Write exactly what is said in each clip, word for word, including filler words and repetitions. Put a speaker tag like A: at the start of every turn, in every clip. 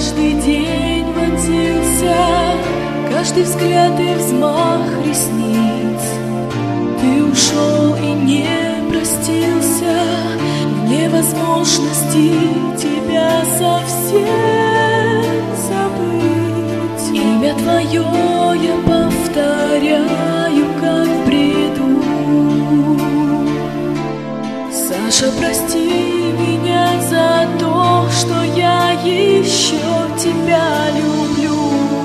A: каждый день вонзился, каждый взгляд и взмах ресниц. Ты ушел и не простился, в невозможности тебя совсем забыть. Имя твое я повторяю, как в бреду. Саша, прости меня за то, что я еще тебя люблю.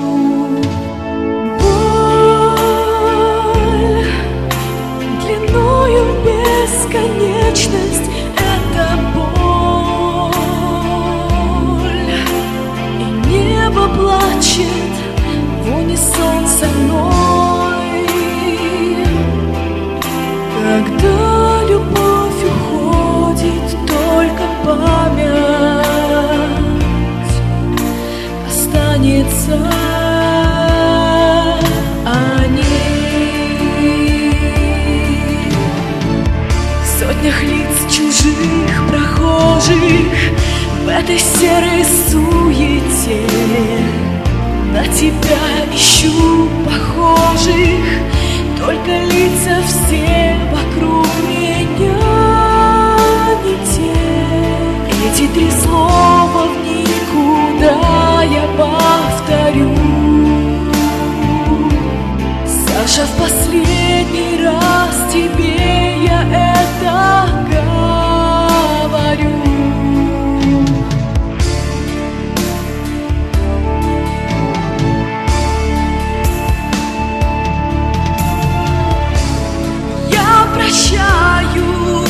A: Бесконечность — это боль, и небо плачет в унисон со мной. Когда любовь уходит, только память останется о ней. Сотнях лиц чужих прохожих в этой серой суете, на тебя ищу похожих, только лица все вокруг меня не те. Эти три слова в никуда я повторю. Саша, в последний раз тебе я это говорю. Я прощаю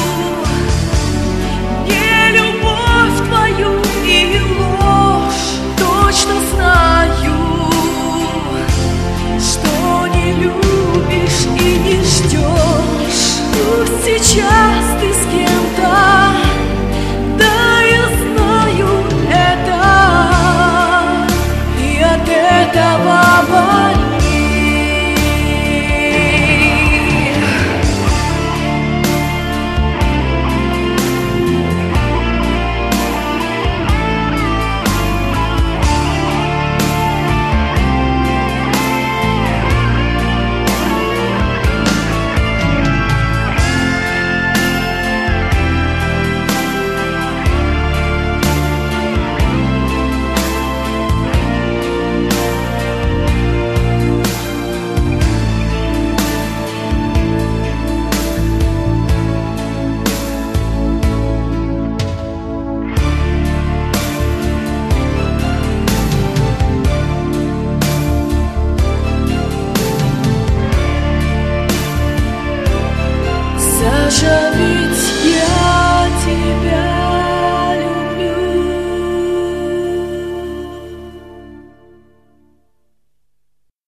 A: не любовь твою и ложь, точно знаю, что не любишь и не ждешь. Пусть сейчас ты с